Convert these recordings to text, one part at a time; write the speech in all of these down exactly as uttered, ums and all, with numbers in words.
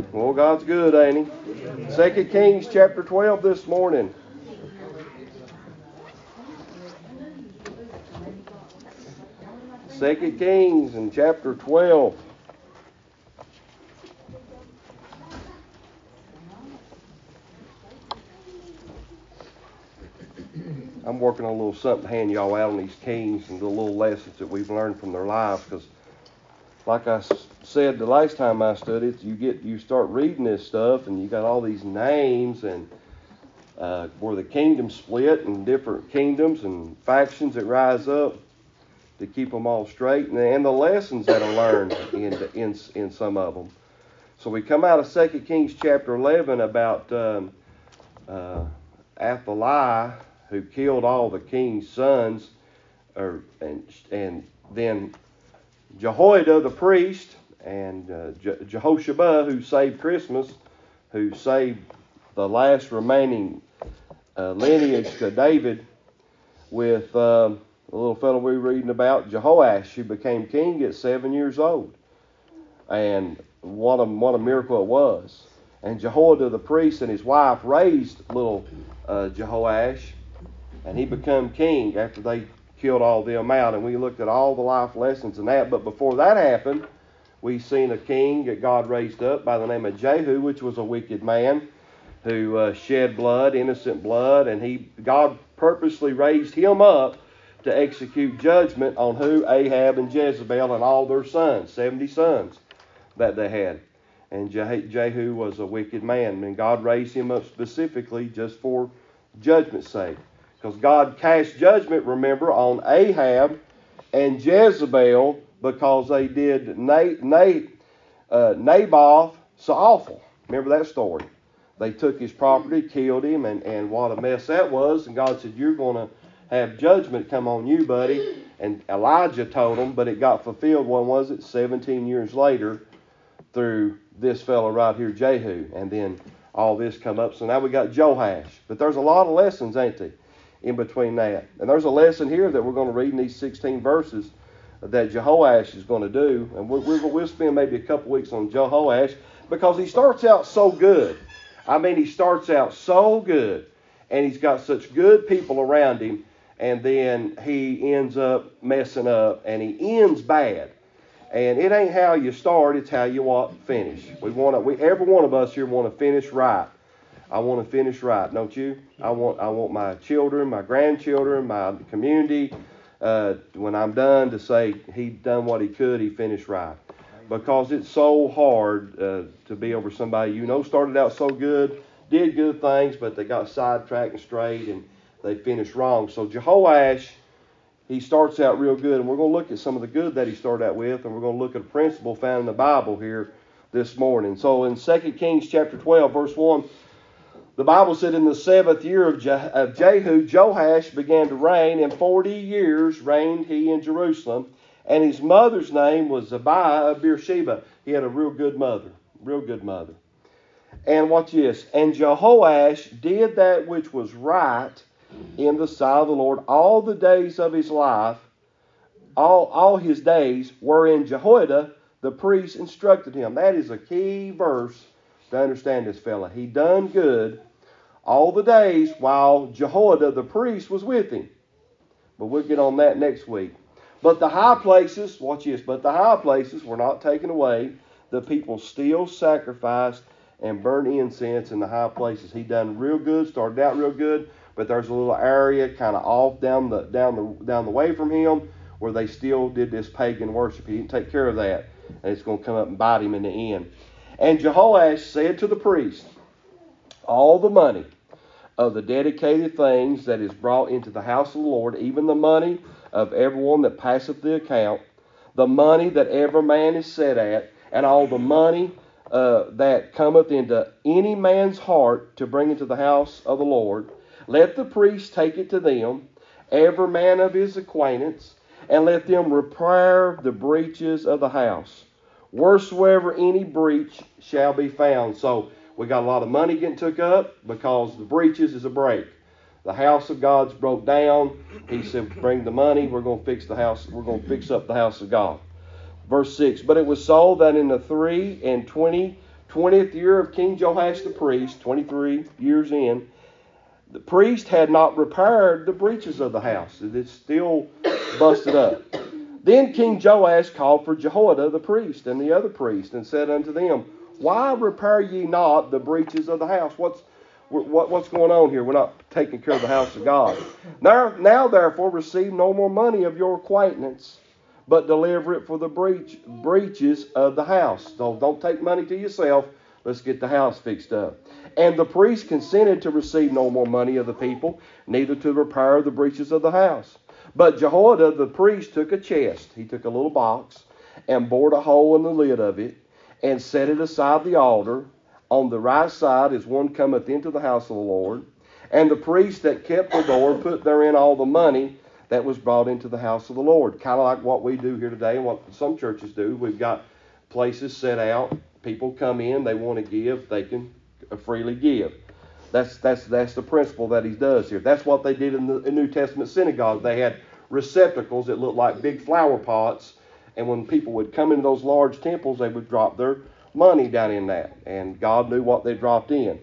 Well, God's good, ain't he? Second Kings chapter twelve this morning. Second Kings in chapter twelve. I'm working on a little something to hand y'all out on these kings and the little lessons that we've learned from their lives, because like I said the last time I studied, you get you start reading this stuff and you got all these names and uh, where the kingdom split and different kingdoms and factions that rise up to keep them all straight, and, and the lessons that are learned in, in in some of them. So we come out of Second Kings chapter eleven about um, uh, Athaliah, who killed all the king's sons, or, and, and then Jehoiada the priest, and uh, Je- Jehoshaphat, who saved Christmas, who saved the last remaining uh, lineage to David, with uh, the little fellow we were reading about, Jehoash, who became king at seven years old. And what a, what a miracle it was. And Jehoiada the priest and his wife raised little uh, Jehoash, and he became king after they killed all them out. And we looked at all the life lessons in that. But before that happened, we seen a king that God raised up by the name of Jehu, which was a wicked man who uh, shed blood, innocent blood. And he God purposely raised him up to execute judgment on who? Ahab and Jezebel and all their sons, seventy sons that they had. And Jehu was a wicked man. And God raised him up specifically just for judgment's sake. Because God cast judgment, remember, on Ahab and Jezebel because they did Na- Na- uh, Naboth so awful. Remember that story? They took his property, killed him, and, and what a mess that was. And God said, you're going to have judgment come on you, buddy. And Elijah told him, but it got fulfilled, when was it? seventeen years later, through this fellow right here, Jehu. And then all this come up. So now we got Joash. But there's a lot of lessons, ain't there, in between that. And there's a lesson here that we're going to read in these sixteen verses that Jehoash is going to do. And we're, we're, we'll spend maybe a couple weeks on Jehoash because he starts out so good. I mean, he starts out so good. And he's got such good people around him. And then he ends up messing up. And he ends bad. And it ain't how you start, it's how you want to finish. We want to, we, every one of us here want to finish right. I want to finish right, don't you? I want I want my children, my grandchildren, my community, uh, when I'm done, to say he done what he could, he finished right. Because it's so hard uh, to be over somebody you know started out so good, did good things, but they got sidetracked and strayed and they finished wrong. So Jehoash, he starts out real good, and we're going to look at some of the good that he started out with, and we're going to look at a principle found in the Bible here this morning. So in Second Kings chapter twelve, verse one, the Bible said, in the seventh year of, Je- of Jehu, Joash began to reign, and forty years reigned he in Jerusalem. And his mother's name was Abiah of Beersheba. He had a real good mother, real good mother. And watch this. And Jehoash did that which was right in the sight of the Lord all the days of his life. All, all his days wherein Jehoiada the priest instructed him. That is a key verse to understand this fella. He done good all the days while Jehoiada the priest was with him. But we'll get on that next week. But the high places, watch this, but the high places were not taken away. The people still sacrificed and burned incense in the high places. He done real good, started out real good, but there's a little area kind of off down the down the down the way from him where they still did this pagan worship. He didn't take care of that, and it's going to come up and bite him in the end. And Jehoash said to the priest, all the money of the dedicated things that is brought into the house of the Lord, even the money of everyone that passeth the account, the money that every man is set at, and all the money uh, that cometh into any man's heart to bring into the house of the Lord, let the priest take it to them, every man of his acquaintance, and let them repair the breaches of the house, wheresoever any breach shall be found. So we got a lot of money getting took up because the breaches is a break. The house of God's broke down. He said, bring the money. We're going to fix the house. We're going to fix up the house of God. Verse six, but it was so that in the three and twenty twentieth year of King Joash the priest, twenty-three years in, the priest had not repaired the breaches of the house. It's still busted up. Then King Joash called for Jehoiada the priest and the other priests and said unto them, Why repair ye not the breaches of the house? What's what, what's going on here? We're not taking care of the house of God. Now, now therefore receive no more money of your acquaintance, but deliver it for the breach, breaches of the house. So don't take money to yourself. Let's get the house fixed up. And the priest consented to receive no more money of the people, neither to repair the breaches of the house. But Jehoiada the priest took a chest. He took a little box and bored a hole in the lid of it and set it aside the altar on the right side as one cometh into the house of the Lord. And the priest that kept the door put therein all the money that was brought into the house of the Lord. Kind of like what we do here today and what some churches do. We've got places set out. People come in, they want to give, they can freely give. That's that's that's the principle that he does here. That's what they did in the New Testament synagogue. They had receptacles that looked like big flower pots, and when people would come into those large temples, they would drop their money down in that, and God knew what they dropped in.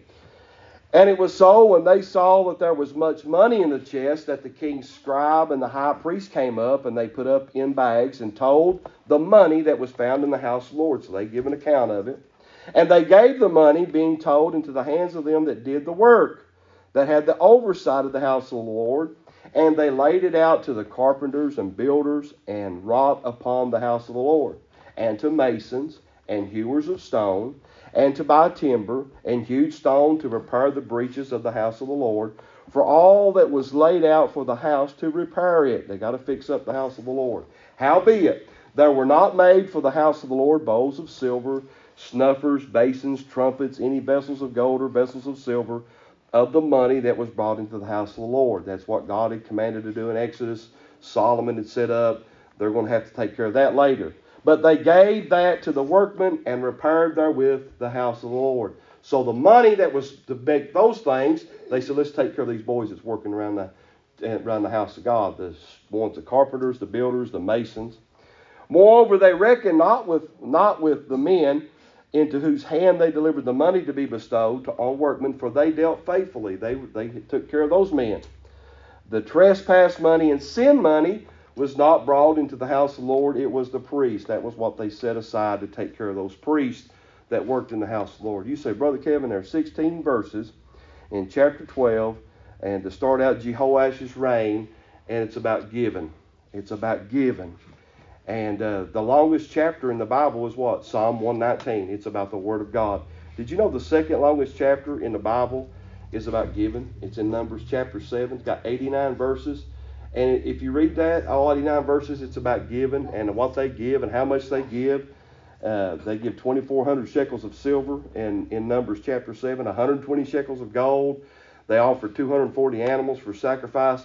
And it was so when they saw that there was much money in the chest that the king's scribe and the high priest came up, and they put up in bags and told the money that was found in the house of the Lord. So they give an account of it. And they gave the money, being told, into the hands of them that did the work, that had the oversight of the house of the Lord. And they laid it out to the carpenters and builders, and wrought upon the house of the Lord, and to masons and hewers of stone, and to buy timber and hewed stone to repair the breaches of the house of the Lord, for all that was laid out for the house to repair it. They got to fix up the house of the Lord. Howbeit, there were not made for the house of the Lord bowls of silver, snuffers, basins, trumpets, any vessels of gold or vessels of silver, of the money that was brought into the house of the Lord. That's what God had commanded to do in Exodus. Solomon had set up. They're going to have to take care of that later. But they gave that to the workmen and repaired therewith the house of the Lord. So the money that was to make those things, they said, let's take care of these boys that's working around the, around the house of God. The ones, the carpenters, the builders, the masons. Moreover, they reckoned not with, not with the men into whose hand they delivered the money to be bestowed to on workmen, for they dealt faithfully. They, they took care of those men. The trespass money and sin money was not brought into the house of the Lord. It was the priest. That was what they set aside to take care of those priests that worked in the house of the Lord. You say, Brother Kevin, there are sixteen verses in chapter twelve, and to start out Jehoash's reign, and it's about giving. It's about giving. And uh, the longest chapter in the Bible is what? Psalm one nineteen. It's about the Word of God. Did you know the second longest chapter in the Bible is about giving? It's in Numbers chapter seven. It's got eighty-nine verses. And if you read that, all eighty-nine verses, it's about giving and what they give and how much they give. Uh, they give twenty-four hundred shekels of silver in, in Numbers chapter seven, one hundred twenty shekels of gold. They offer two hundred forty animals for sacrifice.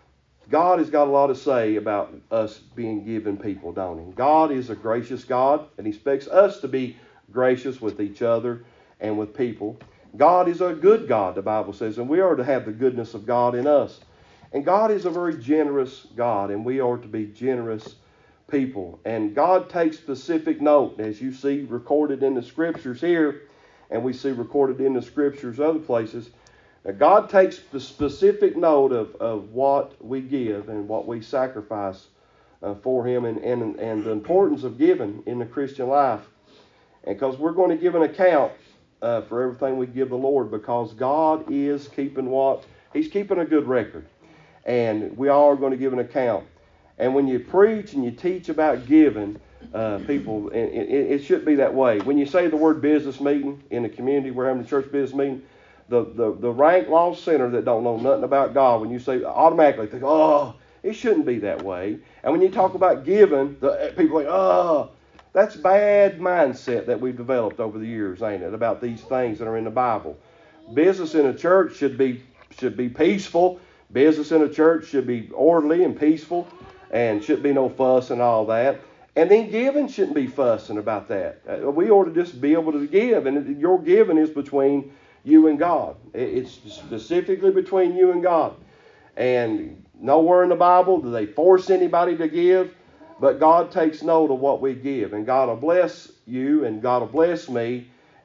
God has got a lot to say about us being given people, don't he? God is a gracious God, and he expects us to be gracious with each other and with people. God is a good God, the Bible says, and we are to have the goodness of God in us. And God is a very generous God, and we are to be generous people. And God takes specific note, as you see recorded in the Scriptures here, and we see recorded in the Scriptures other places. Now, God takes the specific note of, of what we give and what we sacrifice uh, for him, and, and, and the importance of giving in the Christian life. And because we're going to give an account uh, for everything we give the Lord, because God is keeping what? He's keeping a good record. And we all are going to give an account. And when you preach and you teach about giving, uh, people, it, it, it should be that way. When you say the word business meeting in the community, we're having a church business meeting, the, the, the rank lost sinner that don't know nothing about God, when you say, automatically think, oh, it shouldn't be that way. And when you talk about giving, the people are like, oh, that's bad mindset that we've developed over the years, ain't it, about these things that are in the Bible. Business in a church should be should be peaceful. Business in a church should be orderly and peaceful, and shouldn't be no fuss and all that. And then giving shouldn't be fussing about that. Uh, we ought to just be able to give, and your giving is between you and God. It's specifically between you and God. And nowhere in the Bible do they force anybody to give, but God takes note of what we give. And God will bless you, and God will bless me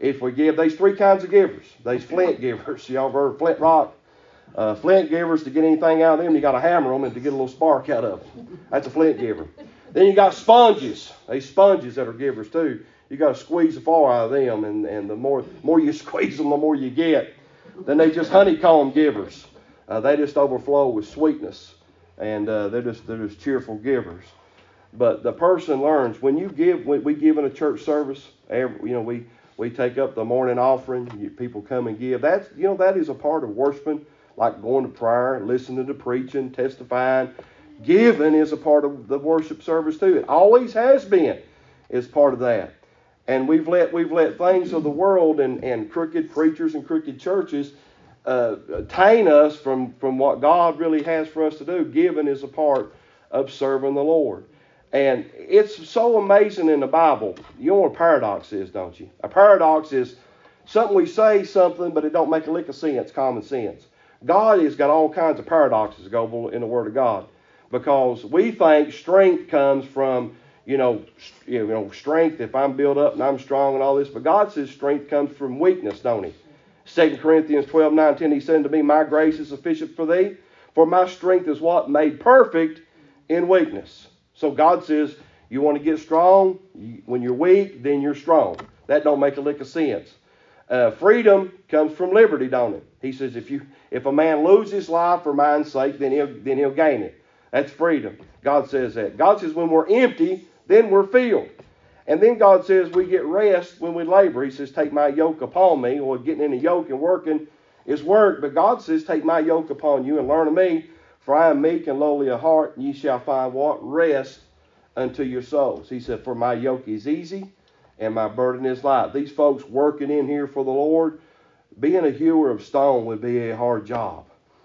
If we give, there's three kinds of givers. There's flint givers. Y'all ever heard of flint rock? Uh, flint givers, to get anything out of them, you got to hammer them and to get a little spark out of them. That's a flint giver. Then you got sponges. There's sponges that are givers too. You got to squeeze the far out of them, and, and the more more you squeeze them, the more you get. Then they just honeycomb givers. Uh, they just overflow with sweetness, and uh, they're just they're just cheerful givers. But the person learns when you give. When we give in a church service, every, you know we we take up the morning offering. You, people come and give. That's you know that is a part of worshiping. Like going to prayer, listening to preaching, testifying. Giving is a part of the worship service too. It always has been. Is part of that. And we've let we've let things of the world and, and crooked preachers and crooked churches uh, attain us from, from what God really has for us to do. Giving is a part of serving the Lord. And it's so amazing in the Bible. You know what a paradox is, don't you? A paradox is something we say something, but it don't make a lick of sense, common sense. God has got all kinds of paradoxes go in the Word of God, because we think strength comes from, you know, you know, strength. If I'm built up and I'm strong and all this, but God says strength comes from weakness, don't He? Second Corinthians twelve, nine, ten, He said to me, my grace is sufficient for thee, for my strength is what? Made perfect in weakness. So God says, you want to get strong? When you're weak, then you're strong. That don't make a lick of sense. Uh, freedom comes from liberty, don't it? He says, if you if a man loses his life for mine's sake, then he'll then he'll gain it. That's freedom. God says that. God says when we're empty, then we're filled. And then God says we get rest when we labor. He says, take my yoke upon me. Well, getting in a yoke and working is work. But God says, take my yoke upon you and learn of me, for I am meek and lowly of heart, and ye shall find what? Rest unto your souls. He said, for my yoke is easy and my burden is light. These folks working in here for the Lord, being a hewer of stone would be a hard job.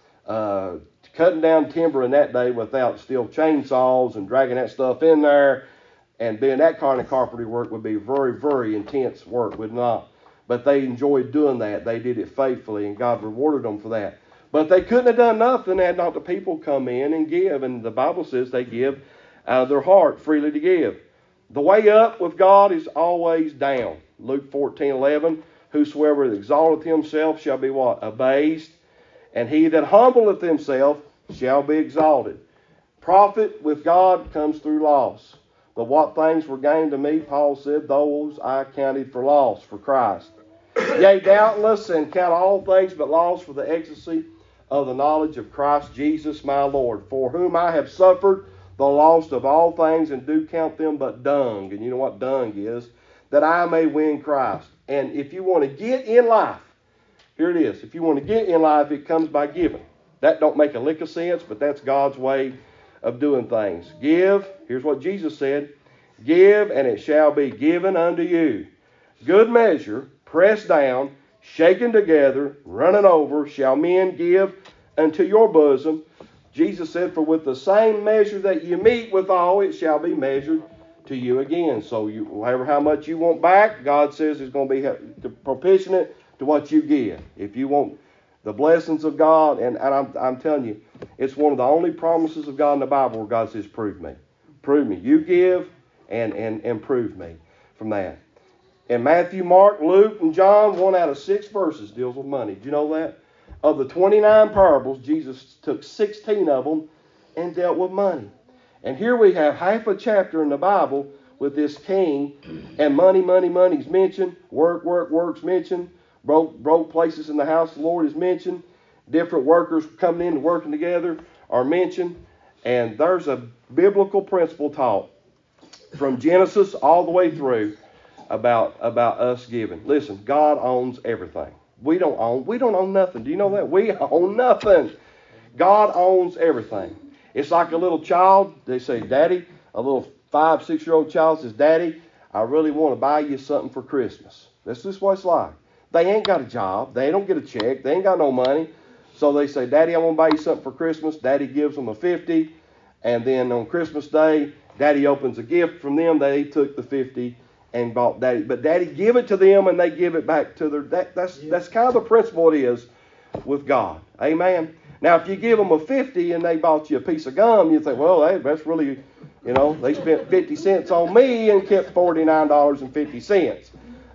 Uh, cutting down timber in that day without steel chainsaws and dragging that stuff in there and doing that kind of carpentry work would be very, very intense work, would not. But they enjoyed doing that. They did it faithfully, and God rewarded them for that. But they couldn't have done nothing had not the people come in and give. And the Bible says they give out of their heart freely to give. The way up with God is always down. Luke fourteen, eleven, whosoever exalteth himself shall be what? Abased. And he that humbleth himself shall be exalted. Profit with God comes through loss. But what things were gained to me, Paul said, those I counted for loss for Christ. Yea, doubtless, and count all things but loss for the excellency of the knowledge of Christ Jesus my Lord, for whom I have suffered the loss of all things, and do count them but dung. And you know what dung is? That I may win Christ. And if you want to get in life, here it is. If you want to get in life, it comes by giving. That don't make a lick of sense, but that's God's way of doing things. Give. Here's what Jesus said. Give, and it shall be given unto you. Good measure, pressed down, shaken together, running over, shall men give unto your bosom. Jesus said, for with the same measure that you meet withal, it shall be measured to you again. So you, however how much you want back, God says is going to be proportionate to what you give. If you want the blessings of God, and, and I'm, I'm telling you, it's one of the only promises of God in the Bible where God says, prove me. Prove me. You give and, and, and prove me from that. In Matthew, Mark, Luke, and John, one out of six verses deals with money. Do you know that? Of the twenty-nine parables, Jesus took sixteen of them and dealt with money. And here we have half a chapter in the Bible with this king, and money, money, money is mentioned. Work, work, work's mentioned. Broke, broke places in the house of the Lord is mentioned. Different workers coming in and working together are mentioned. And there's a biblical principle taught from Genesis all the way through about, about us giving. Listen, God owns everything. We don't own, we don't own nothing. Do you know that? We own nothing. God owns everything. It's like a little child. They say, Daddy, a little five, six-year-old child says, Daddy, I really want to buy you something for Christmas. That's just what it's like. They ain't got a job. They don't get a check. They ain't got no money. So they say, Daddy, I want to buy you something for Christmas. Daddy gives them a fifty. And then on Christmas Day, Daddy opens a gift from them. They took the fifty and bought Daddy. But Daddy give it to them and they give it back to their... That, that's, that's kind of the principle it is with God. Amen. Now, if you give them a fifty and they bought you a piece of gum, you think, well, hey, that's really, you know, they spent fifty cents on me and kept forty-nine dollars and fifty cents.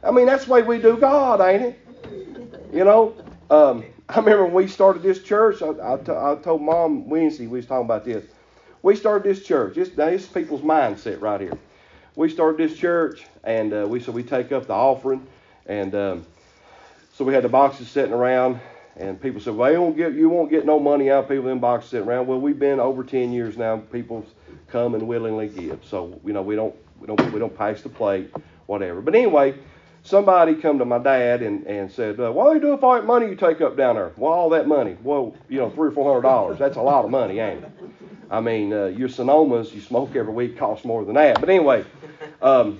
I mean, that's the way we do God, ain't it? You know, um, I remember when we started this church, I, I, t- I told Mom Wednesday, we was talking about this. We started this church. This, now, this is people's mindset right here. We started this church, and uh, we so we take up the offering, and um, so we had the boxes sitting around, and people said, well, you won't get, you won't get no money out of people in boxes sitting around. Well, we've been over ten years now. People come and willingly give. So, you know, we don't we don't we don't pass the plate, whatever. But anyway, somebody come to my dad and, and said, uh, what do you do with all that money you take up down there? Well, all that money. Well, you know, three or four hundred dollars. That's a lot of money, ain't it? I mean, uh, your Sonomas you smoke every week cost more than that. But anyway, um,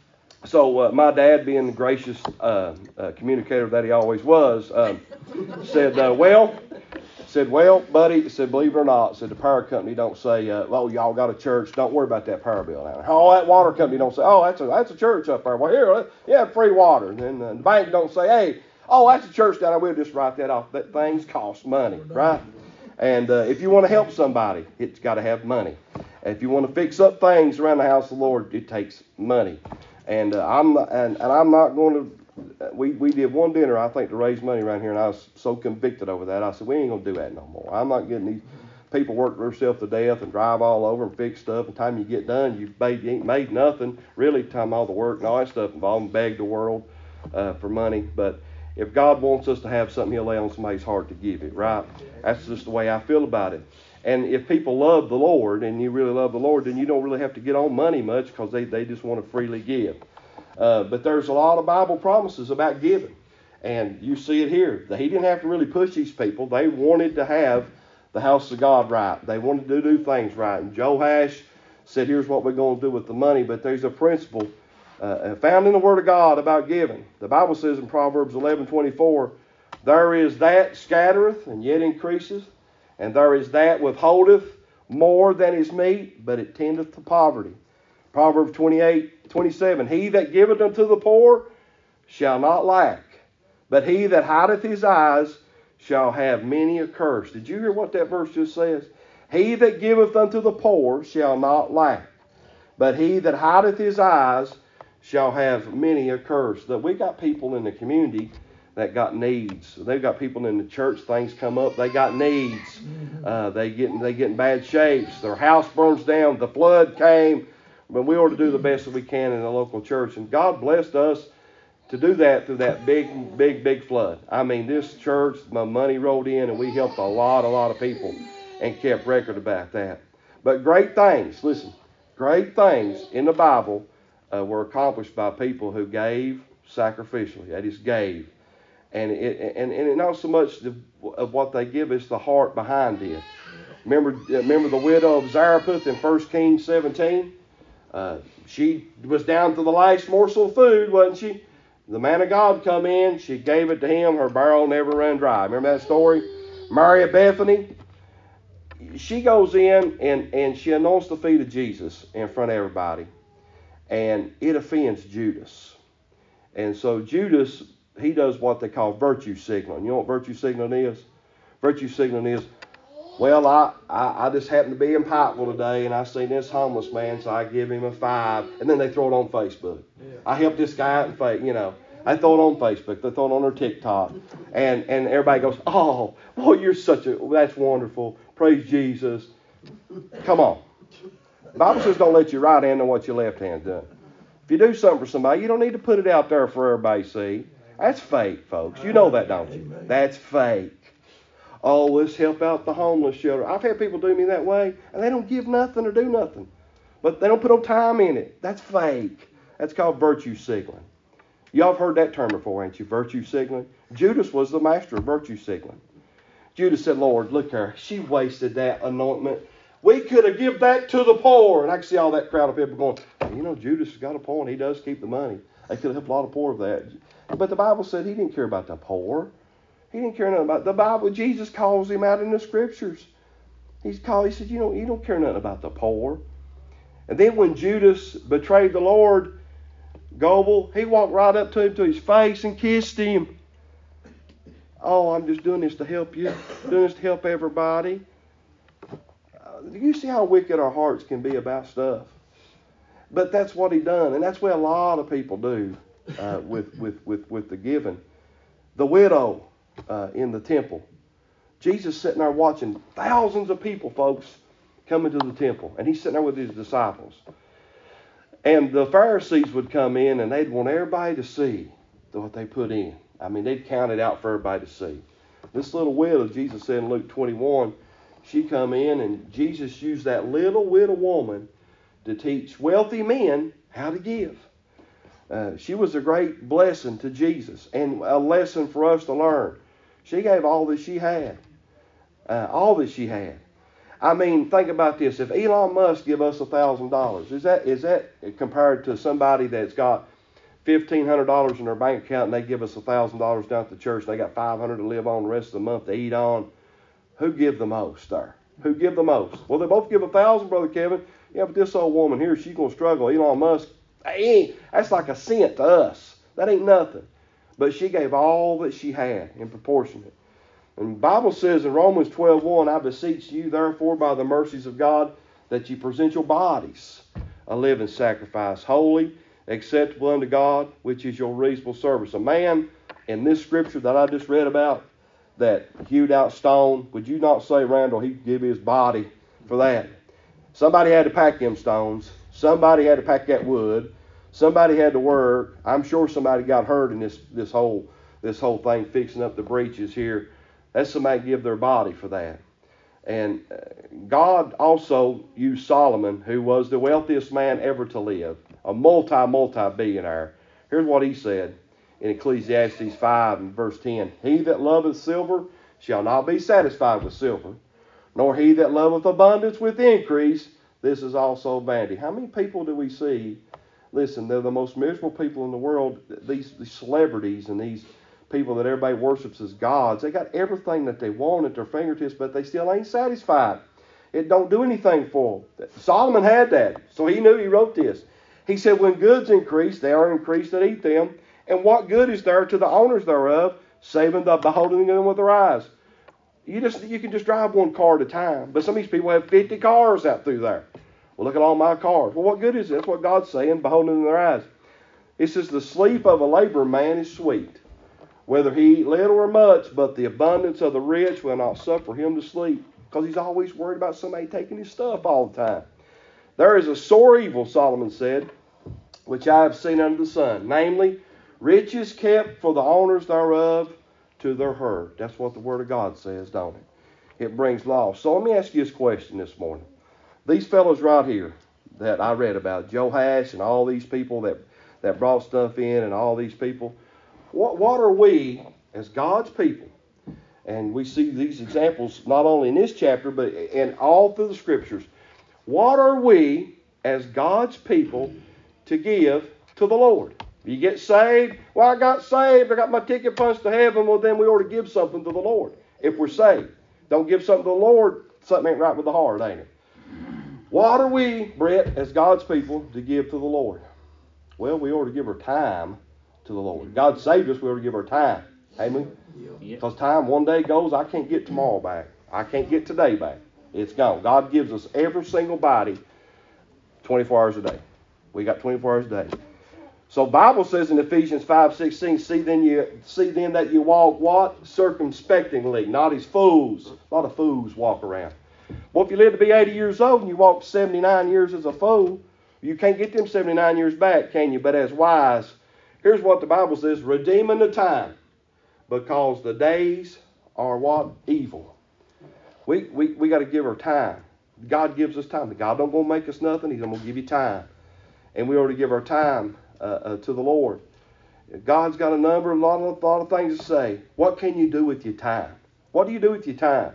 so uh, my dad, being the gracious uh, uh, communicator that he always was, um, said, uh, well, said, well, buddy, said, believe it or not, said the power company don't say, uh, oh, y'all got a church, don't worry about that power bill down there. Oh, that water company don't say, oh, that's a that's a church up there. Well, here, yeah, free water. And then uh, the bank don't say, hey, oh, that's a church down there. We'll just write that off. That things cost money, right? And uh, if you want to help somebody, it's got to have money. If you want to fix up things around the house of the Lord, it takes money. And uh, I'm not, and, and I'm not going to. We we did one dinner, I think, to raise money around here, and I was so convicted over that. I said, we ain't gonna do that no more. I'm not getting these people work themselves to death and drive all over and fix stuff. And the time you get done, you made you ain't made nothing. Really, time all the work and all that stuff involved, and beg the world uh, for money. But if God wants us to have something, He'll lay on somebody's heart to give it, right? That's just the way I feel about it. And if people love the Lord, and you really love the Lord, then you don't really have to get on money much, because they, they just want to freely give. Uh, but there's a lot of Bible promises about giving. And you see it here. He didn't have to really push these people. They wanted to have the house of God right. They wanted to do things right. And Joash said, here's what we're going to do with the money. But there's a principle uh, found in the Word of God about giving. The Bible says in Proverbs eleven twenty-four, there is that scattereth and yet increaseth, and there is that withholdeth more than is meet, but it tendeth to poverty. Proverbs twenty-eight twenty-seven, he that giveth unto the poor shall not lack, but he that hideth his eyes shall have many a curse. Did you hear what that verse just says? He that giveth unto the poor shall not lack, but he that hideth his eyes shall have many a curse. That we got people in the community that got needs. They've got people in the church, things come up, they got needs. Uh, they get they get in bad shapes. Their house burns down. The flood came. But we ought to do the best that we can in the local church. And God blessed us to do that through that big, big, big flood. I mean, this church, my money rolled in, and we helped a lot, a lot of people and kept record about that. But great things, listen, great things in the Bible uh, were accomplished by people who gave sacrificially. That is, gave. And it, and, and not so much the, of what they give, it's the heart behind it. Remember, remember the widow of Zarephath in First Kings seventeen? Uh, she was down to the last morsel of food, wasn't she? The man of God come in. She gave it to him. Her barrel never ran dry. Remember that story? Mary of Bethany. She goes in and, and she anoints the feet of Jesus in front of everybody. And it offends Judas. And so Judas, he does what they call virtue signaling. You know what virtue signaling is? Virtue signaling is, well, I, I, I just happened to be in Pikeville today, and I seen this homeless man, so I give him a five. And then they throw it on Facebook. Yeah. I helped this guy out in faith, you know. They throw it on Facebook. They throw it on their TikTok. And, and everybody goes, oh, oh, you're such a, that's wonderful. Praise Jesus. Come on. The Bible says don't let your right hand know what your left hand's done. If you do something for somebody, you don't need to put it out there for everybody to see. That's fake, folks. You know that, don't you? That's fake. Oh, let's help out the homeless shelter. I've had people do me that way, and they don't give nothing or do nothing. But they don't put no time in it. That's fake. That's called virtue signaling. Y'all have heard that term before, ain't you? Virtue signaling. Judas was the master of virtue signaling. Judas said, Lord, look here. She wasted that anointment. We could have given that to the poor. And I can see all that crowd of people going, well, you know, Judas has got a point. He does keep the money. They could have helped a lot of poor with that. But the Bible said he didn't care about the poor. He didn't care nothing about the Bible. Jesus calls him out in the scriptures. He's called. He said, you know, you don't care nothing about the poor. And then when Judas betrayed the Lord, Goebel, he walked right up to him to his face and kissed him. Oh, I'm just doing this to help you. Doing this to help everybody. Uh, you see how wicked our hearts can be about stuff. But that's what he done. And that's what a lot of people do. uh, with, with, with, with the giving. The widow uh, in the temple. Jesus sitting there watching thousands of people, folks, coming to the temple. And he's sitting there with his disciples. And the Pharisees would come in and they'd want everybody to see what they put in. I mean, they'd count it out for everybody to see. This little widow, Jesus said in Luke twenty-one, she come in and Jesus used that little widow woman to teach wealthy men how to give. Uh, she was a great blessing to Jesus and a lesson for us to learn. She gave all that she had. Uh, all that she had. I mean, think about this. If Elon Musk give us one thousand dollars, is that is that compared to somebody that's got fifteen hundred dollars in their bank account and they give us one thousand dollars down at the church and they got five hundred dollars to live on the rest of the month to eat on? Who give the most there? Who give the most? Well, they both give one thousand dollars, Brother Kevin. Yeah, but this old woman here, she's going to struggle. Elon Musk, ain't, that's like a cent to us. That ain't nothing. But she gave all that she had in proportionate. And the Bible says in Romans twelve one, I beseech you, therefore, by the mercies of God, that you present your bodies a living sacrifice, holy, acceptable unto God, which is your reasonable service. A man in this scripture that I just read about that hewed out stone, would you not say, Randall, he'd give his body for that? Somebody had to pack them stones. Somebody had to pack that wood. Somebody had to work. I'm sure somebody got hurt in this, this whole this whole thing, fixing up the breaches here. That's somebody give their body for that. And God also used Solomon, who was the wealthiest man ever to live, a multi, multi-billionaire. Here's what he said in Ecclesiastes five and verse ten. He that loveth silver shall not be satisfied with silver, nor he that loveth abundance with increase. This is also vanity. How many people do we see? Listen, they're the most miserable people in the world. These, these celebrities and these people that everybody worships as gods, they got everything that they want at their fingertips, but they still ain't satisfied. It don't do anything for them. Solomon had that, so he knew. He wrote this. He said, when goods increase, they are increased that eat them. And what good is there to the owners thereof, saving the beholding them with their eyes? You just you can just drive one car at a time. But some of these people have fifty cars out through there. Well, look at all my cars. Well, what good is it? That's what God's saying, beholding in their eyes. It says, the sleep of a laborer man is sweet, whether he eat little or much, but the abundance of the rich will not suffer him to sleep, because he's always worried about somebody taking his stuff all the time. There is a sore evil, Solomon said, which I have seen under the sun, namely, riches kept for the owners thereof to their hurt. That's what the Word of God says, don't it? It brings loss. So let me ask you this question this morning. These fellows right here that I read about, Joe Hash and all these people that, that brought stuff in and all these people, what, what are we as God's people? And we see these examples not only in this chapter, but in all through the Scriptures. What are we as God's people to give to the Lord? You get saved. Well, I got saved. I got my ticket punched to heaven. Well, then we ought to give something to the Lord if we're saved. Don't give something to the Lord. Something ain't right with the heart, ain't it? What are we, Brett, as God's people to give to the Lord? Well, we ought to give our time to the Lord. God saved us. We ought to give our time. Amen? Because time one day goes. I can't get tomorrow back. I can't get today back. It's gone. God gives us every single body twenty-four hours a day. We got twenty-four hours a day. So the Bible says in Ephesians five sixteen, see then you see then that you walk what? Circumspectingly, not as fools. A lot of fools walk around. Well, if you live to be eighty years old and you walk seventy-nine years as a fool, you can't get them seventy-nine years back, can you? But as wise, here's what the Bible says, redeeming the time, because the days are what? Evil. We we, we got to give our time. God gives us time. God don't go make us nothing. He's going to give you time. And we ought to give our time uh, uh, to the Lord. God's got a number, a lot, of, a lot of things to say. What can you do with your time? What do you do with your time?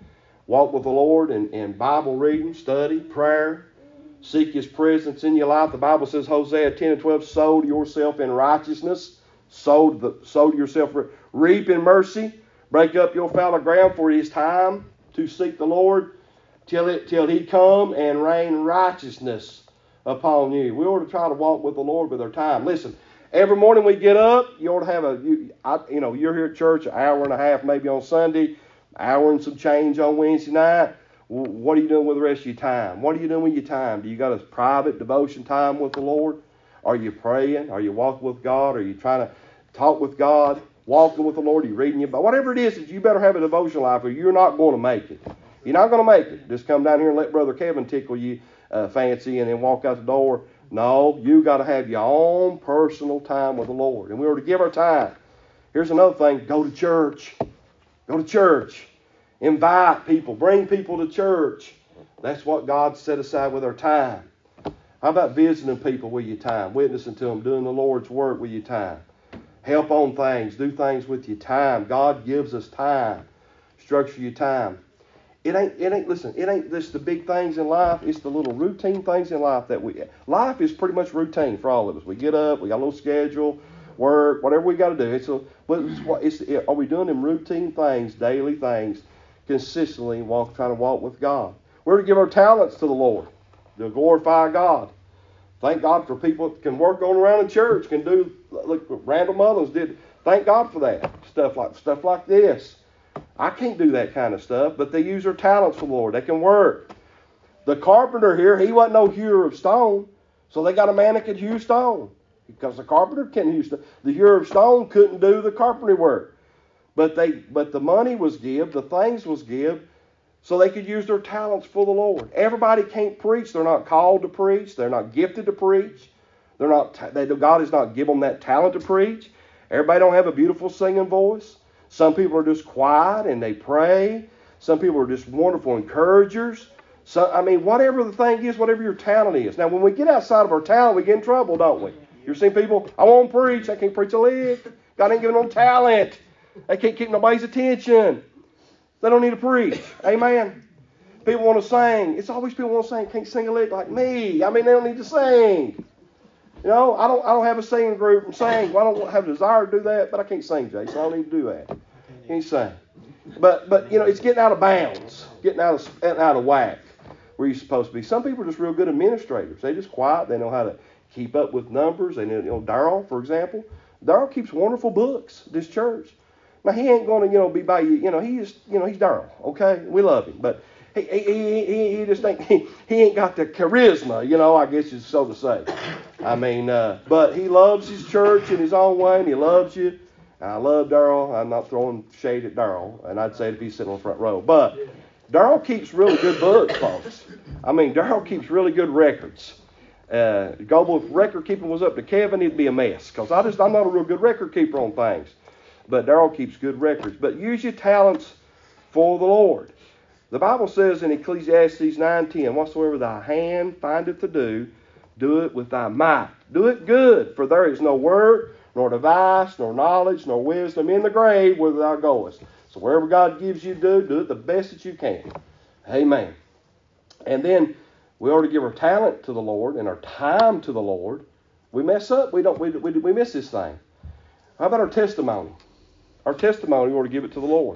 Walk with the Lord in, in Bible reading, study, prayer. Seek His presence in your life. The Bible says, Hosea ten and twelve, sow to yourself in righteousness. Sow to, the, sow to yourself, reap in mercy. Break up your fallow ground, for it is time to seek the Lord till it till He come and rain righteousness upon you. We ought to try to walk with the Lord with our time. Listen, every morning we get up, you ought to have a, you, I, you know, you're here at church an hour and a half maybe on Sunday, hour and some change on Wednesday night. What are you doing with the rest of your time? What are you doing with your time? Do you got a private devotion time with the Lord? Are you praying? Are you walking with God? Are you trying to talk with God? Walking with the Lord? Are you reading your Bible? Whatever it is, you better have a devotional life or you're not going to make it. You're not going to make it. Just come down here and let Brother Kevin tickle you uh, fancy and then walk out the door. No, you got to have your own personal time with the Lord. And we are to give our time. Here's another thing. Go to church. Go to church. Invite people. Bring people to church. That's what God set aside with our time. How about visiting people with your time? Witnessing to them. Doing the Lord's work with your time. Help on things. Do things with your time. God gives us time. Structure your time. It ain't, it ain't, listen, it ain't just the big things in life. It's the little routine things in life that we, life is pretty much routine for all of us. We get up, we got a little schedule, work, whatever we got to do. It's a, but it's what, it's, it, are we doing them routine things, daily things, consistently walk, trying to walk with God? We're to give our talents to the Lord, to glorify God. Thank God for people that can work on around the church, can do, look, Randall Mullins did. Thank God for that. Stuff like, stuff like this. I can't do that kind of stuff, but they use their talents for the Lord. They can work. The carpenter here, he wasn't no hewer of stone, so they got a man that could hew stone. Because the carpenter can't hew stone. The hewer of stone couldn't do the carpentry work. But they, but the money was give, the things was give, so they could use their talents for the Lord. Everybody can't preach. They're not called to preach. They're not gifted to preach. They're not. They, God has not given them that talent to preach. Everybody don't have a beautiful singing voice. Some people are just quiet and they pray. Some people are just wonderful encouragers. So, I mean, whatever the thing is, whatever your talent is. Now, when we get outside of our talent, we get in trouble, don't we? You've seen people, I won't preach. I can't preach a lick. God ain't giving them talent. They can't keep nobody's attention. They don't need to preach. Amen. People want to sing. It's always people want to sing. Can't sing a lick like me. I mean, they don't need to sing. You know, I don't I don't have a singing group and sing. Well, I don't have a desire to do that, but I can't sing, Jason. I don't need to do that. I can't sing. But, but you know, it's getting out of bounds, getting out of, getting out of whack where you're supposed to be. Some people are just real good administrators. They just quiet. They know how to keep up with numbers. They know, you know Darrell, for example. Darrell keeps wonderful books at this church. Now, he ain't going to, you know, be by you. You know, he is, you know, he's Darrell, okay? We love him. But he he he, he just ain't, he, he ain't got the charisma, you know, I guess is so to say. I mean, uh, but he loves his church in his own way, and he loves you. And I love Darrell. I'm not throwing shade at Darrell, and I'd say if he's sitting on the front row. But Darrell keeps really good books, folks. I mean, Darrell keeps really good records. Uh, go if record keeping was up to Kevin, it'd be a mess. Because I just, I'm not a real good record keeper on things. But Darrell keeps good records. But use your talents for the Lord. The Bible says in Ecclesiastes nine ten, whatsoever thy hand findeth to do, do it with thy might. Do it good, for there is no word, nor device, nor knowledge, nor wisdom in the grave whither thou goest. So wherever God gives you to do, do it the best that you can. Amen. And then we ought to give our talent to the Lord and our time to the Lord. We mess up, we don't we, we, we miss this thing. How about our testimony? Our testimony, we ought to give it to the Lord.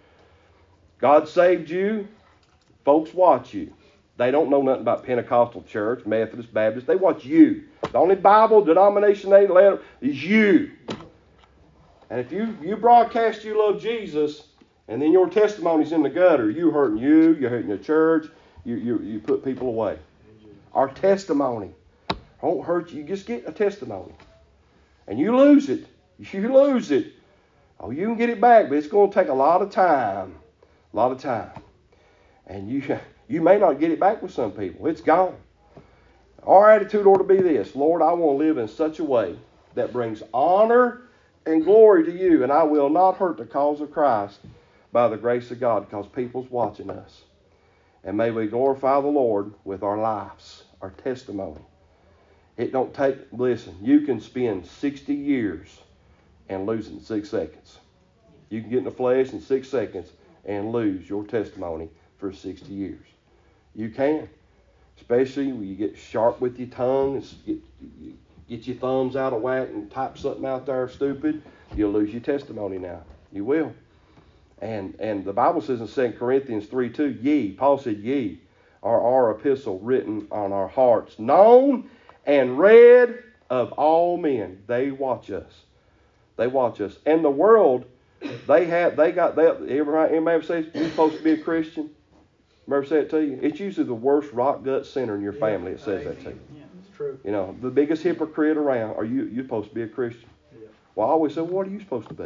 God saved you. Folks watch you. They don't know nothing about Pentecostal church, Methodist, Baptist. They watch you. The only Bible denomination they let is you. And if you, you broadcast you love Jesus, and then your testimony's in the gutter, you hurting you, you're hurting the church, you, you, you put people away. Our testimony won't hurt you. You just get a testimony. And you lose it. You lose it. Oh, you can get it back, but it's going to take a lot of time. A lot of time. And you you may not get it back with some people. It's gone. Our attitude ought to be this. Lord, I want to live in such a way that brings honor and glory to you, and I will not hurt the cause of Christ by the grace of God, because people's watching us. And may we glorify the Lord with our lives, our testimony. It don't take, listen, you can spend sixty years and lose in six seconds. You can get in the flesh in six seconds and lose your testimony for sixty years. You can. Especially when you get sharp with your tongue, and get, you get your thumbs out of whack and type something out there stupid, you'll lose your testimony now. You will. And and the Bible says in Second Corinthians three two, ye, Paul said, ye are our epistle written on our hearts, known and read of all men. They watch us. They watch us. And the world, they have, they got, they, everybody, anybody ever say you're supposed to be a Christian? Ever say it to you? It's usually the worst rock gut sinner in your family that says that to you. true. You know, the biggest hypocrite around, are you you're supposed to be a Christian. Yeah. Well, I always say, what are you supposed to be?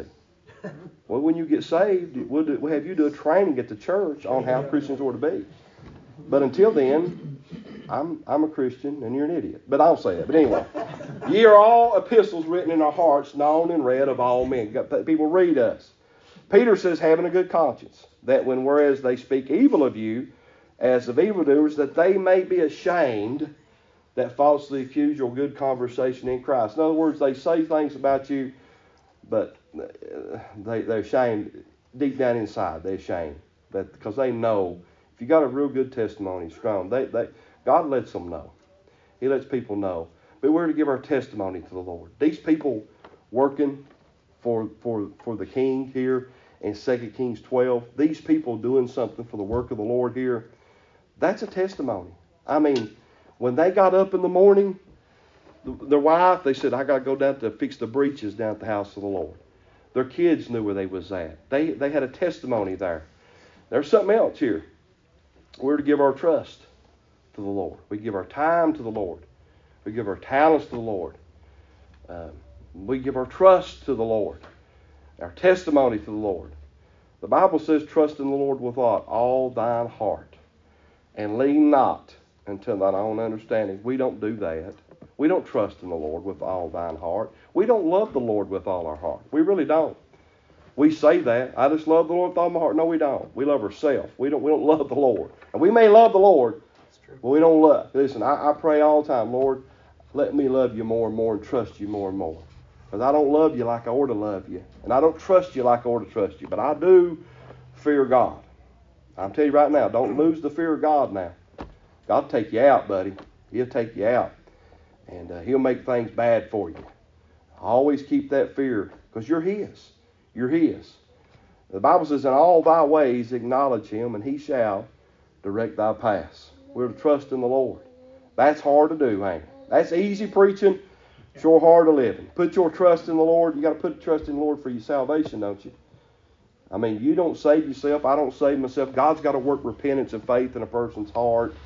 Well, when you get saved, we'll, do, we'll have you do a training at the church on how Christians ought to be. But until then, I'm I'm a Christian and you're an idiot. But I'll say that. But anyway, ye are all epistles written in our hearts, known and read of all men. People read us. Peter says, having a good conscience, that when whereas they speak evil of you, as of evildoers, that they may be ashamed that falsely accuse your good conversation in Christ. In other words, they say things about you, but they, they're ashamed deep down inside. They're ashamed that because they know if you got a real good testimony, strong, they, they God lets them know. He lets people know. But we're to give our testimony to the Lord. These people working for for for the King here in Second Kings twelve, these people doing something for the work of the Lord here, that's a testimony. I mean, when they got up in the morning, their wife, they said, I got to go down to fix the breaches down at the house of the Lord. Their kids knew where they was at. They they had a testimony there. There's something else here. We're to give our trust to the Lord. We give our time to the Lord. We give our talents to the Lord. Um, we give our trust to the Lord. Our testimony to the Lord. The Bible says, trust in the Lord with what? All thine heart. And lean not unto thine own understanding. We don't do that. We don't trust in the Lord with all thine heart. We don't love the Lord with all our heart. We really don't. We say that. I just love the Lord with all my heart. No, we don't. We love ourselves. We don't, we don't love the Lord. And we may love the Lord, but we don't love. Listen, I, I pray all the time, Lord, let me love you more and more and trust you more and more. Because I don't love you like I ought to love you. And I don't trust you like I ought to trust you. But I do fear God. I'm telling you right now, don't lose the fear of God now. God will take you out, buddy. He'll take you out. And uh, He'll make things bad for you. Always keep that fear because you're His. You're His. The Bible says, in all thy ways acknowledge Him and He shall direct thy paths. We're to trust in the Lord. That's hard to do, ain't it? That's easy preaching, sure hard to living. Put your trust in the Lord. You got to put trust in the Lord for your salvation, don't you? I mean, you don't save yourself. I don't save myself. God's got to work repentance and faith in a person's heart.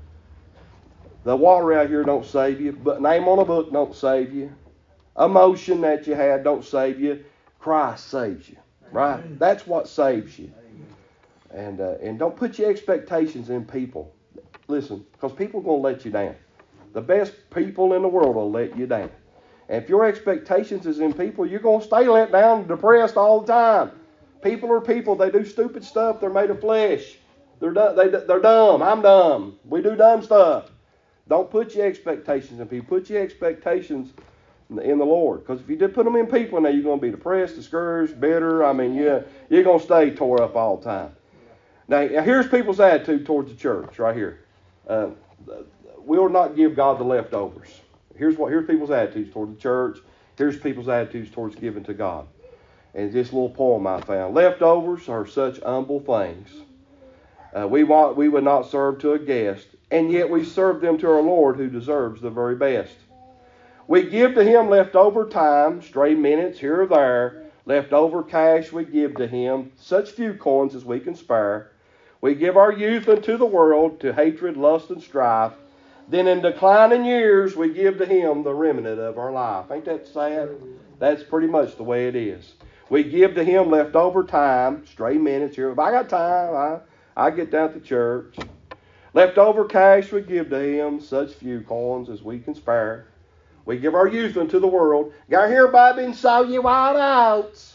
The water out here don't save you. But name on a book don't save you. Emotion that you had don't save you. Christ saves you. Right? That's what saves you. And uh, and don't put your expectations in people. Listen, because people are going to let you down. The best people in the world will let you down. And if your expectations is in people, you're going to stay let down, depressed all the time. People are people. They do stupid stuff. They're made of flesh. They're, du- they, they're dumb. I'm dumb. We do dumb stuff. Don't put your expectations in people. Put your expectations in the Lord. Because if you did put them in people, now you're going to be depressed, discouraged, bitter. I mean, you're, you're going to stay tore up all the time. Now, here's people's attitude towards the church right here. Uh, we will not give God the leftovers. Here's what. Here's people's attitudes toward the church. Here's people's attitudes towards giving to God. And this little poem I found. Leftovers are such humble things. Uh, we want, we would not serve to a guest, and yet we serve them to our Lord who deserves the very best. We give to Him leftover time, stray minutes here or there. Leftover cash we give to Him, such few coins as we can spare. We give our youth unto the world, to hatred, lust, and strife. Then in declining years we give to Him the remnant of our life. Ain't that sad? That's pretty much the way it is. We give to Him leftover time, stray minutes here. If I got time, I, I get down to church. Leftover cash we give to Him, such few coins as we can spare. We give our youth unto the world. Got here, Bobby, and sow your wild oats.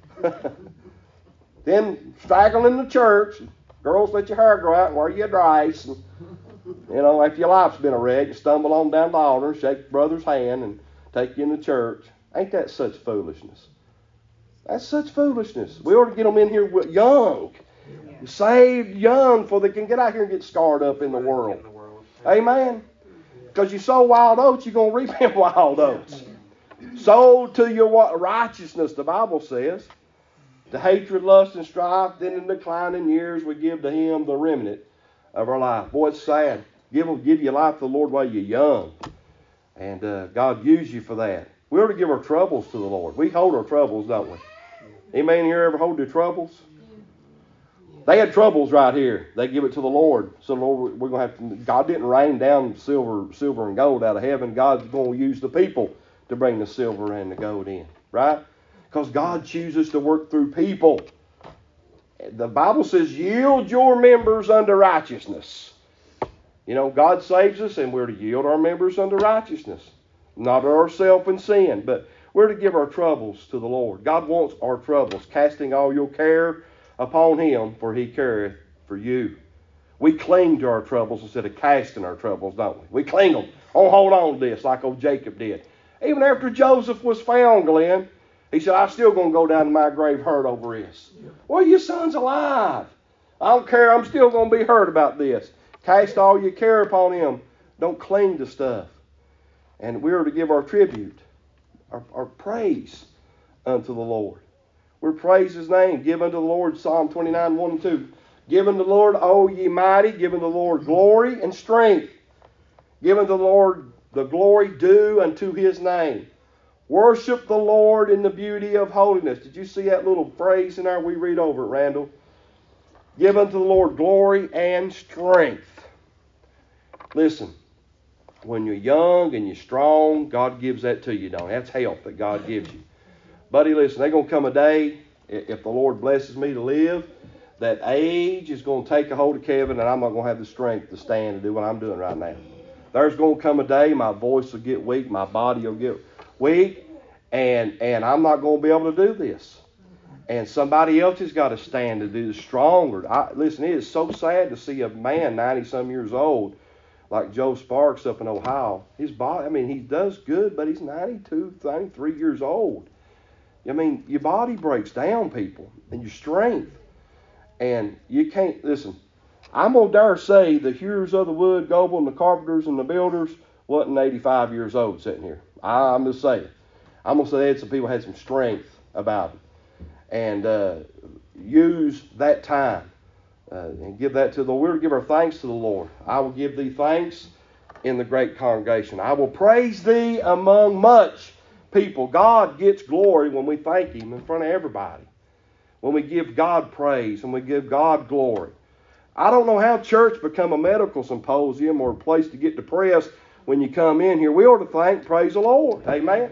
Then straggle in the church. Girls, let your hair grow out and wear your dress. And, you know, if your life's been a wreck, you stumble on down the altar, shake your brother's hand, and take you in the church. Ain't that such foolishness? That's such foolishness. We ought to get them in here young. Saved young before they can get out here and get scarred up in the world. Amen? Because you sow wild oats, you're going to reap them wild oats. Sow to your righteousness, the Bible says. To hatred, lust, and strife, then in declining years we give to Him the remnant of our life. Boy, it's sad. Give, give your life to the Lord while you're young. And uh, God use you for that. We ought to give our troubles to the Lord. We hold our troubles, don't we? Anybody here ever hold their troubles? They had troubles right here. They give it to the Lord. So Lord, we're going to have to, God didn't rain down silver, silver and gold out of heaven. God's going to use the people to bring the silver and the gold in. Right? Because God chooses to work through people. The Bible says, yield your members unto righteousness. You know, God saves us and we're to yield our members unto righteousness. Not ourselves in sin, but we're to give our troubles to the Lord. God wants our troubles, casting all your care upon Him, for He careth for you. We cling to our troubles instead of casting our troubles, don't we? We cling them. Oh, hold on to this like old Jacob did. Even after Joseph was found, Glenn, he said, I'm still going to go down to my grave hurt over this. Yeah. Well, your son's alive. I don't care. I'm still going to be hurt about this. Cast all your care upon Him. Don't cling to stuff. And we are to give our tribute, our, our praise unto the Lord. We're to praise His name. Give unto the Lord, Psalm twenty-nine, one and two. Give unto the Lord, O ye mighty. Give unto the Lord glory and strength. Give unto the Lord the glory due unto His name. Worship the Lord in the beauty of holiness. Did you see that little phrase in there? We read over it, Randall. Give unto the Lord glory and strength. Listen, when you're young and you're strong, God gives that to you, don't He? That's health that God gives you. Buddy, listen, there's going to come a day, if the Lord blesses me to live, that age is going to take a hold of Kevin and I'm not going to have the strength to stand and do what I'm doing right now. There's going to come a day my voice will get weak, my body will get weak, and, and I'm not going to be able to do this. And somebody else has got to stand to do the stronger. I, listen, it is so sad to see a man ninety-some years old like Joe Sparks up in Ohio. His body, I mean, he does good, but he's ninety-two, ninety-three years old. I mean, your body breaks down, people, and your strength. And you can't, listen, I'm going to dare say the hewers of the wood, Goble, and the carpenters and the builders wasn't eighty-five years old sitting here. I, I'm just saying. I'm going to say that some people had some strength about them. And uh, use that time uh, and give that to the Lord. We're to give our thanks to the Lord. I will give thee thanks in the great congregation. I will praise thee among much people. God gets glory when we thank Him in front of everybody. When we give God praise and we give God glory. I don't know how church become a medical symposium or a place to get depressed when you come in here. We ought to thank, praise the Lord. Amen.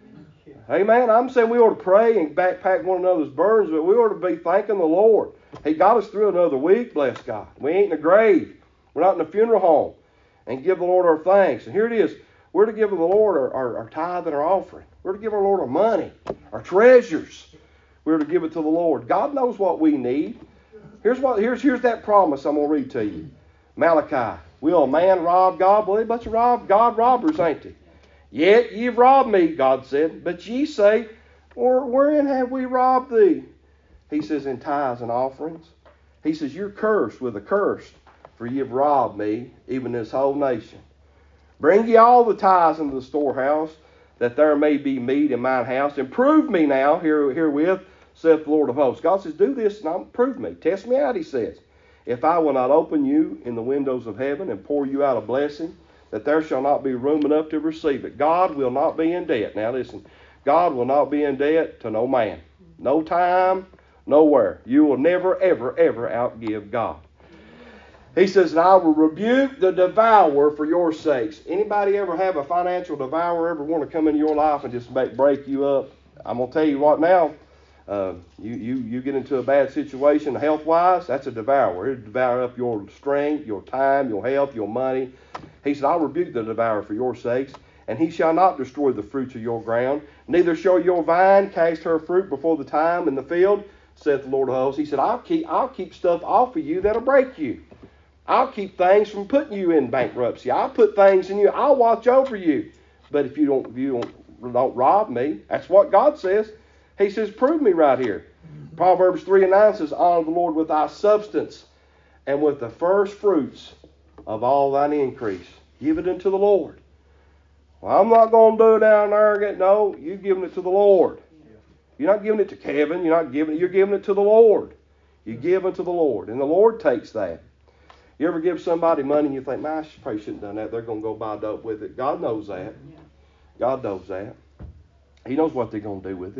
Amen. I'm saying we ought to pray and backpack one another's burdens, but we ought to be thanking the Lord. He got us through another week, bless God. We ain't in a grave. We're not in a funeral home. And give the Lord our thanks. And here it is. We're to give the Lord our, our, our tithe and our offering. We're to give our Lord our money, our treasures. We're to give it to the Lord. God knows what we need. Here's what. Here's here's that promise I'm going to read to you. Malachi. Will a man rob God? Well, a bunch of rob, God robbers, ain't they? Yet you've robbed me, God said. But ye say, wherein have we robbed thee? He says, in tithes and offerings. He says, you're cursed with a curse, for ye have robbed me, even this whole nation. Bring ye all the tithes into the storehouse, that there may be meat in mine house. And prove me now, here, herewith, saith the Lord of hosts. God says, do this and I'll prove me. Test me out, He says. If I will not open you in the windows of heaven and pour you out a blessing, that there shall not be room enough to receive it. God will not be in debt. Now listen, God will not be in debt to no man. No time, nowhere. You will never, ever, ever outgive God. He says, and I will rebuke the devourer for your sakes. Anybody ever have a financial devourer ever want to come into your life and just make, break you up? I'm going to tell you what now. Uh, you, you, you get into a bad situation health-wise, that's a devourer. It'll devour up your strength, your time, your health, your money. He said, I'll rebuke the devourer for your sakes, and he shall not destroy the fruits of your ground. Neither shall your vine cast her fruit before the time in the field, saith the Lord of hosts. He said, I'll keep, I'll keep stuff off of you that'll break you. I'll keep things from putting you in bankruptcy. I'll put things in you. I'll watch over you. But if you don't, if you don't, don't rob me, that's what God says. He says, prove me right here. Proverbs three and nine says, honor the Lord with thy substance and with the first fruits of all thine increase. Give it unto the Lord. Well, I'm not going to do it down there and get, no, you're giving it to the Lord. You're not giving it to Kevin. You're not giving it, you're giving it to the Lord. You give it to the Lord. And the Lord takes that. You ever give somebody money and you think, man, I probably shouldn't have done that. They're going to go buy dope with it. God knows that. God knows that. He knows what they're going to do with it.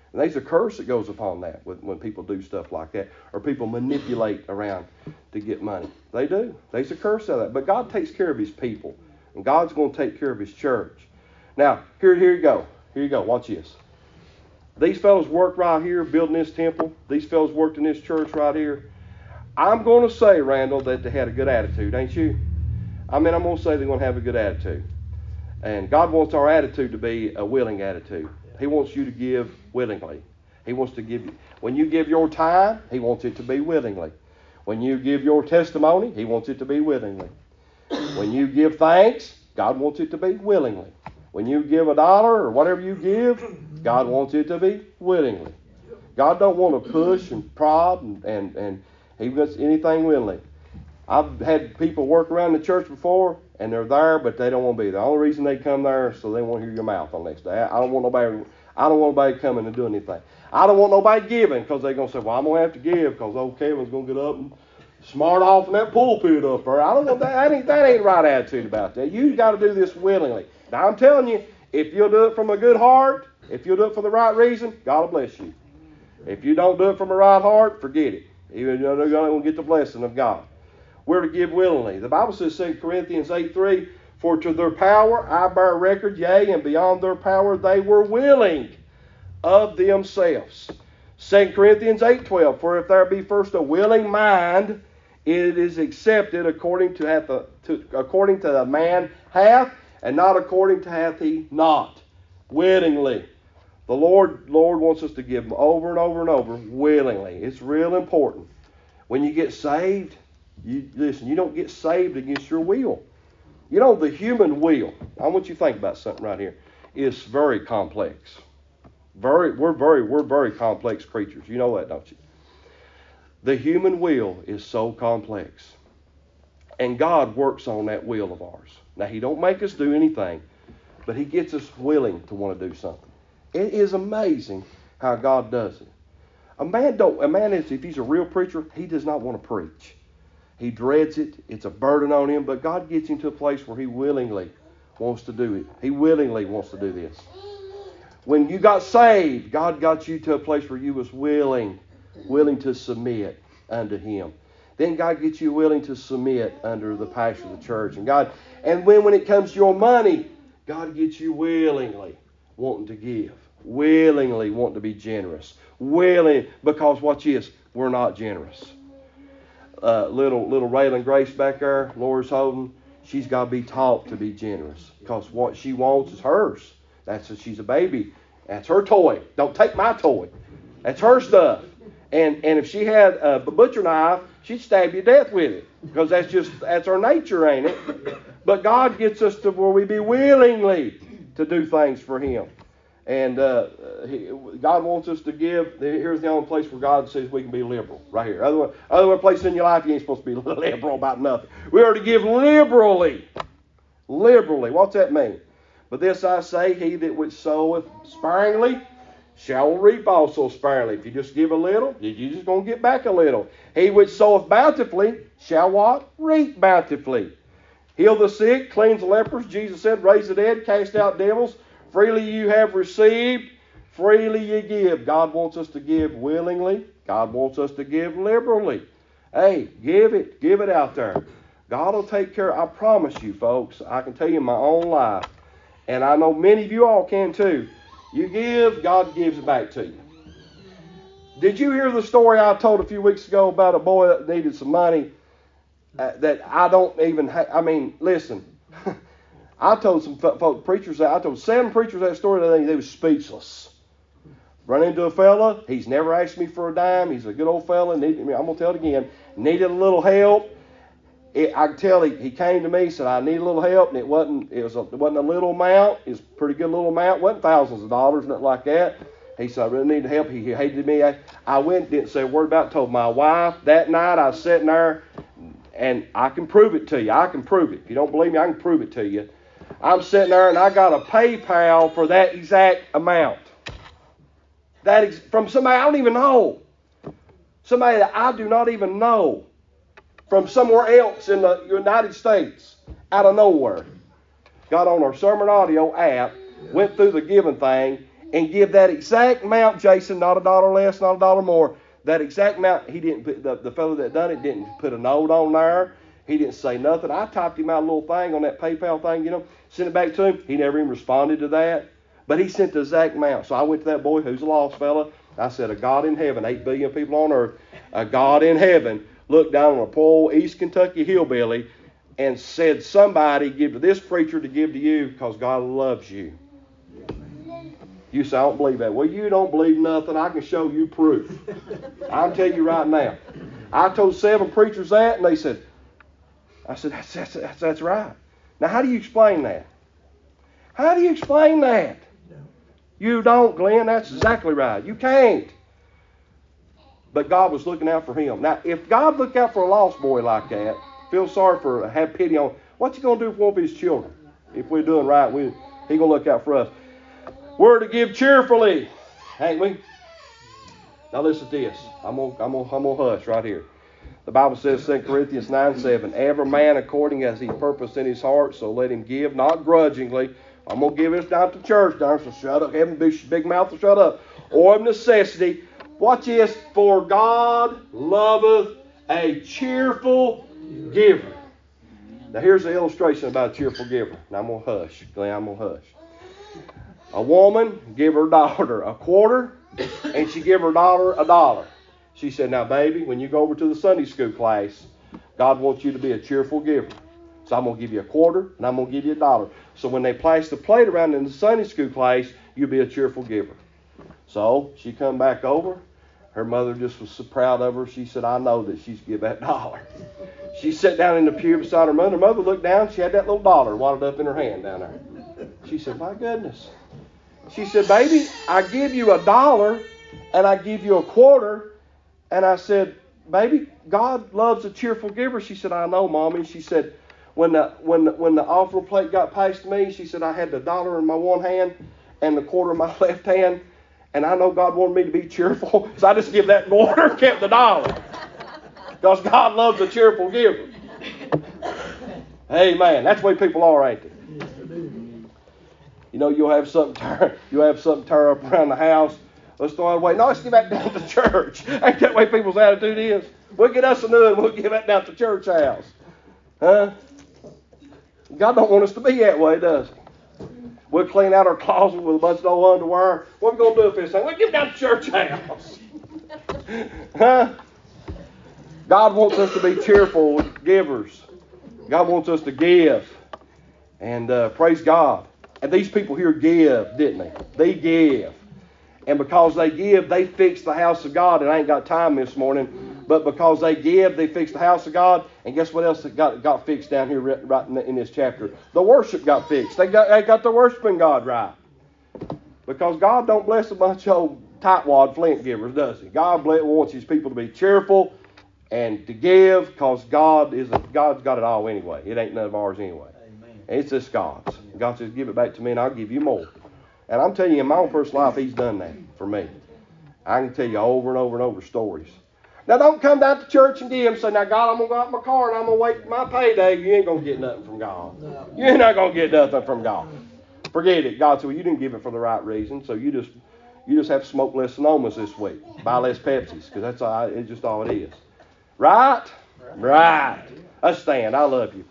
And there's a curse that goes upon that when, when people do stuff like that, or people manipulate around to get money. They do. There's a curse of that. But God takes care of his people. And God's going to take care of his church. Now, here, here you go. Here you go. Watch this. These fellows worked right here building this temple. These fellows worked in this church right here. I'm going to say, Randall, that they had a good attitude, ain't you? I mean, I'm going to say they're going to have a good attitude. And God wants our attitude to be a willing attitude. He wants you to give willingly. He wants to give you. When you give your time, he wants it to be willingly. When you give your testimony, he wants it to be willingly. When you give thanks, God wants it to be willingly. When you give a dollar or whatever you give, God wants it to be willingly. God don't want to push and prod and, and, and he wants anything willingly. I've had people work around the church before, and they're there, but they don't want to be there. The only reason they come there is so they want to hear your mouth on the next day. I don't want nobody. I don't want nobody coming and doing anything. I don't want nobody giving because they're gonna say, "Well, I'm gonna have to give because old Kevin's gonna get up and smart off in that pulpit up there." I don't want that. That ain't, that ain't the right attitude about that. You got to do this willingly. Now I'm telling you, if you'll do it from a good heart, if you'll do it for the right reason, God will bless you. If you don't do it from a right heart, forget it. Even though you're gonna get the blessing of God. We're to give willingly. The Bible says, Second Corinthians eight three, for to their power I bear record, yea, and beyond their power they were willing of themselves. Second Corinthians eight twelve, for if there be first a willing mind, it is accepted according to, hath a, to according to the man hath, and not according to hath he not. Willingly. The Lord, Lord wants us to give over and over and over willingly. It's real important. When you get saved, You, listen, you don't get saved against your will. You know, the human will, I want you to think about something right here, is very complex. Very, we're very, we're very complex creatures. You know that, don't you? The human will is so complex. And God works on that will of ours. Now, he don't make us do anything, but he gets us willing to want to do something. It is amazing how God does it. A man don't, a man is, if he's a real preacher, he does not want to preach. He dreads it. It's a burden on him. But God gets him to a place where he willingly wants to do it. He willingly wants to do this. When you got saved, God got you to a place where you was willing, willing to submit unto him. Then God gets you willing to submit under the pastor of the church. And God, and when, when it comes to your money, God gets you willingly wanting to give. Willingly wanting to be generous. Willing, because watch this, we're not generous. Uh, little little Raylan Grace back there, Laura's holding, she's got to be taught to be generous because what she wants is hers. That's a, she's a baby. That's her toy. Don't take my toy. That's her stuff. And and if she had a butcher knife, she'd stab you to death with it because that's just that's our nature, ain't it? But God gets us to where we be willingly to do things for him. And uh, he, God wants us to give. Here's the only place where God says we can be liberal, right here. Other, other places in your life, you ain't supposed to be liberal about nothing. We are to give liberally. Liberally. What's that mean? But this I say, he that which soweth sparingly shall reap also sparingly. If you just give a little, you're just going to get back a little. He which soweth bountifully shall what? Reap bountifully. Heal the sick, cleanse the lepers. Jesus said, raise the dead, cast out devils. Freely you have received, freely you give. God wants us to give willingly. God wants us to give liberally. Hey, give it. Give it out there. God will take care. I promise you, folks, I can tell you in my own life, and I know many of you all can too. You give, God gives back to you. Did you hear the story I told a few weeks ago about a boy that needed some money uh, that I don't even ha- I mean, listen. I told some folk, preachers that, I told seven preachers that story today, they were speechless. Run into a fella, he's never asked me for a dime, he's a good old fella, needed, I'm going to tell it again, needed a little help. It, I can tell he, he came to me, said I need a little help, and it wasn't it was a, it wasn't a little amount, it was a pretty good little amount, it wasn't thousands of dollars, nothing like that. He said, I really need help. He, he hated me. I, I went, didn't say a word about it, told my wife. That night I was sitting there, and I can prove it to you. I can prove it. If you don't believe me, I can prove it to you. I'm sitting there and I got a PayPal for that exact amount. That is from somebody I don't even know. Somebody that I do not even know. From somewhere else in the United States. Out of nowhere. Got on our sermon audio app. Went through the giving thing. and give that exact amount, Jason, not a dollar less, not a dollar more. That exact amount, he didn't put, the, the fellow that done it didn't put a note on there. He didn't say nothing. I typed him out a little thing on that PayPal thing, you know, sent it back to him. He never even responded to that. But he sent the exact amount. So I went to that boy who's a lost fella. I said, a God in heaven, eight billion people on earth, a God in heaven looked down on a poor East Kentucky hillbilly and said, somebody give to this preacher to give to you because God loves you. You say, I don't believe that. Well, you don't believe nothing. I can show you proof. I'll tell you right now. I told seven preachers that, and they said, I said, that's, that's, that's, that's right. Now, how do you explain that? How do you explain that? You don't, Glenn. That's exactly right. You can't. But God was looking out for him. Now, if God looked out for a lost boy like that, feel sorry for, have pity on, what's he going to do for one of his children? If we're doing right, we, he going to look out for us. We're to give cheerfully, ain't we? Now listen to this. I'm going I'm gonna, I'm gonna hush right here. The Bible says, Second Corinthians nine seven, every man according as he purposed in his heart, so let him give, not grudgingly. I'm going to give this down to church, down, so shut up. Have a big mouth to shut up. Or of necessity. Watch this. For God loveth a cheerful giver. Now here's the illustration about a cheerful giver. Now I'm going to hush. Glenn, I'm going to hush. A woman give her daughter a quarter, and she give her daughter a dollar. She said, now baby, when you go over to the Sunday school class, God wants you to be a cheerful giver. So I'm going to give you a quarter, and I'm going to give you a dollar. So when they pass the plate around in the Sunday school class, you'll be a cheerful giver. So she come back over. Her mother just was so proud of her. She said, I know that she's give that dollar. She sat down in the pew beside her mother. Her mother looked down. She had that little dollar wadded up in her hand down there. She said, my goodness. She said, baby, I give you a dollar, and I give you a quarter. And I said, baby, God loves a cheerful giver. She said, I know, Mommy. She said, When the when the, when the offering plate got passed to me, she said I had the dollar in my one hand and the quarter in my left hand, and I know God wanted me to be cheerful, so I just give that quarter, kept the dollar, because God loves a cheerful giver. Amen. That's the way people are, ain't they? You know, you'll have something tear, you'll have something tear up around the house. Let's throw it away. No, let's give that down to church. Ain't that the way people's attitude is? We'll get us a new one. We'll give that down to church house. Huh? God don't want us to be that way, does he? We'll clean out our closet with a bunch of old underwear. What are we going to do with this thing? We'll give it down to church house. Huh? God wants us to be cheerful givers. God wants us to give. And uh, praise God. And these people here give, didn't they? They give. And because they give, they fix the house of God. And I ain't got time this morning. But because they give, they fix the house of God. And guess what else got, got fixed down here right in, in this chapter? The worship got fixed. They got, they got the worshiping God right. Because God don't bless a bunch of old tightwad flint givers, does he? God bless, wants his people to be cheerful and to give, because God is a, God's got it all anyway. It ain't none of ours anyway. Amen. It's just God's. God says, give it back to me and I'll give you more. And I'm telling you, in my own personal life, he's done that for me. I can tell you over and over and over stories. Now, don't come down to church and give and say, now, God, I'm going to go out in my car and I'm going to wait for my payday. You ain't going to get nothing from God. No. You ain't not going to get nothing from God. Forget it. God said, well, you didn't give it for the right reason, so you just you just have to smoke less Sonomas this week. Buy less Pepsis, because that's all, it's just all it is. Right? Right. Let's stand. I love you.